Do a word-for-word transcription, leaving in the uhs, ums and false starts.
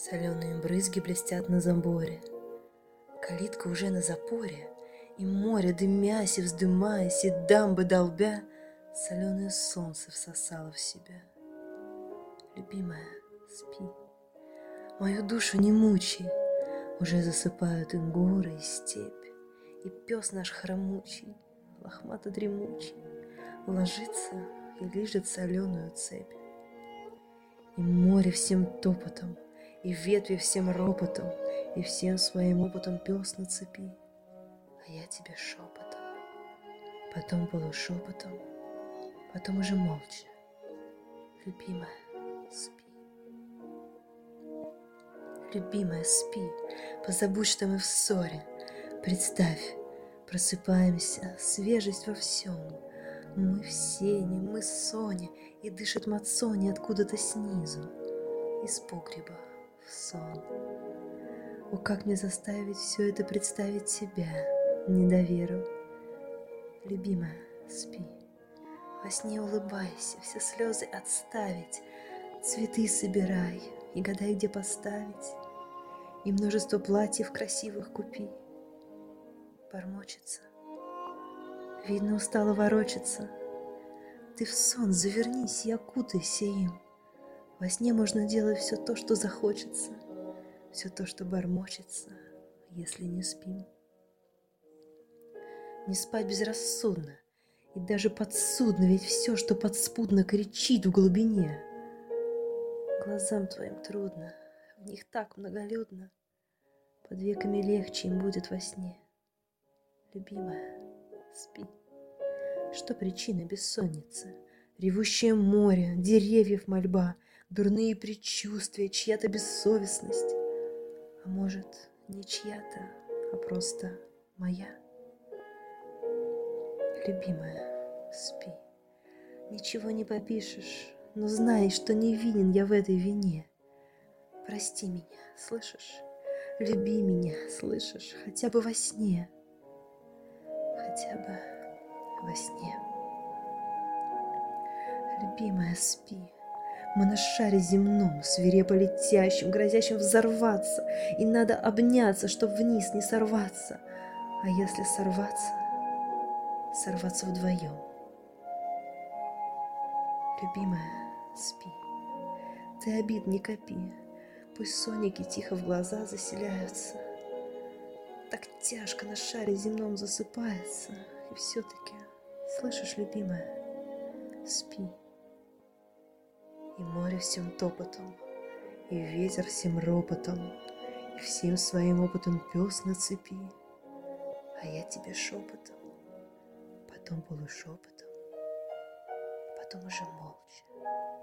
Соленые брызги блестят на заборе, калитка уже на запоре, и море, дымясь и вздымаясь, и дамбы долбя, соленое солнце всосало в себя. Любимая, спи, мою душу не мучай, уже засыпают и горы, и степь, и пес наш хромучий, лохмато-дремучий, ложится и лижет соленую цепь. И море всем топотом, и ветви всем ропотом, и всем своим опытом пес на цепи, а я тебе шепотом, потом полушепотом, потом уже молча. Любимая, спи. Любимая, спи, позабудь, что мы в ссоре. Представь, просыпаемся, свежесть во всем. Мы в сене, мы Соня, и дышит Мацони откуда-то снизу, из погреба в сон. О, как мне заставить все это представить себя, недоверу. Любимая, спи, во сне улыбайся, все слезы отставить, цветы собирай и гадай, где поставить, и множество платьев красивых купи. Бормочется, видно, устала ворочаться. Ты в сон завернись и окутайся им. Во сне можно делать все то, что захочется, все то, что бормочется, если не спим. Не спать безрассудно и даже подсудно, ведь все, что подспудно, кричит в глубине. Глазам твоим трудно, в них так многолюдно, под веками легче им будет во сне. Любимая, спи. Что причина бессонницы? Ревущее море, деревьев мольба, дурные предчувствия, чья-то бессовестность. А может, не чья-то, а просто моя? Любимая, спи. Ничего не попишешь, но знай, что не винен я в этой вине. Прости меня, слышишь? Люби меня, слышишь? Хотя бы во сне. Хотя бы во сне. Любимая, спи. Мы на шаре земном, свирепо летящем, грозящем взорваться, и надо обняться, чтоб вниз не сорваться. А если сорваться, сорваться вдвоем. Любимая, спи. Ты обид не копи, пусть сонники тихо в глаза заселяются. Так тяжко на шаре земном засыпается, и все-таки, слышишь, любимая, спи. И море всем топотом, и ветер всем ропотом, и всем своим опытом пес на цепи, а я тебе шепотом, потом полушепотом, потом уже молча.